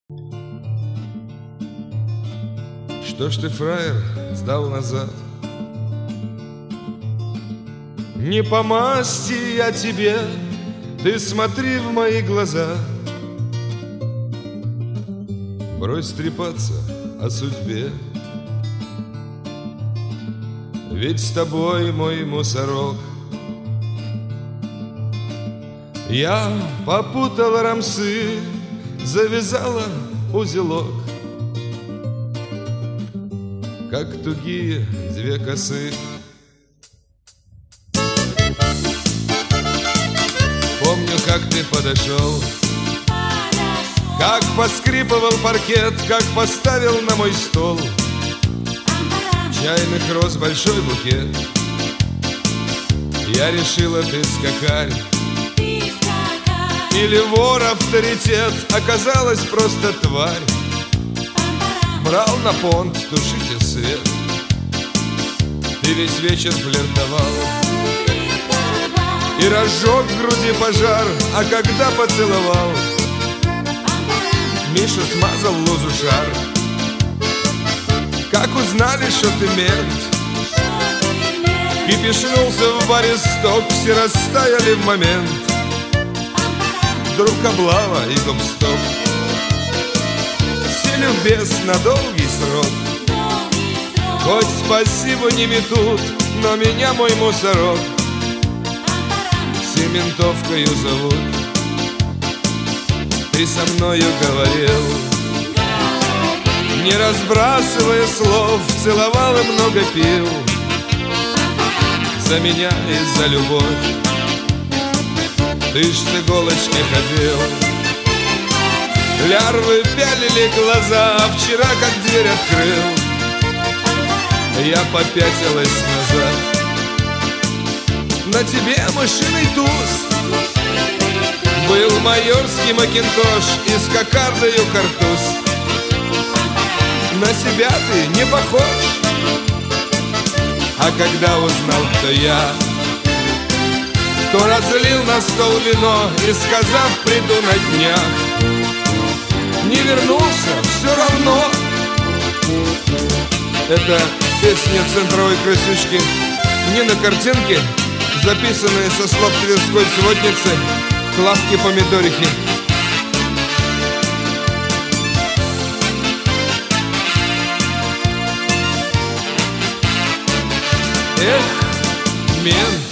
Что ж ты, фраер, сдал назад? Не по масти я тебе, ты смотри в мои глаза. Брось трепаться о судьбе, ведь с тобой мой мусорок. Я попутала рамсы, завязала узелок, как тугие две косы. Помню, как ты подошел, как поскрипывал паркет, как поставил на мой стол чайных роз большой букет. Я решила, ты скакарь или вор авторитет, оказалась просто тварь. Брал на понт, тушите свет, ты весь вечер флиртовал и разжег в груди пожар, а когда поцеловал, Миша смазал лузу шар. Как узнали, что ты мент, кипишнулся в баре сток, все растаяли в момент. Вдруг облава и гоп-стоп, сели в бес на долгий срок. Хоть спасибо не метут, но меня мой мусорок Сементовкою зовут. Ты со мною говорил, не разбрасывая слов, целовал и много пил за меня и за любовь. Ты ж с иголочки ходил, лярвы пялили глаза, а вчера как дверь открыл, я попятилась назад. На тебе мышиный туз, был майорский макинтош и с кокардою картуз. На себя ты не похож, а когда узнал, кто я, то разлил на стол вино и, сказав, приду на днях, не вернулся все равно. Это песня центровой крысючки, не на картинке, записанная со слов тверской сводницы Клавки Помидорихи. Эх, мент,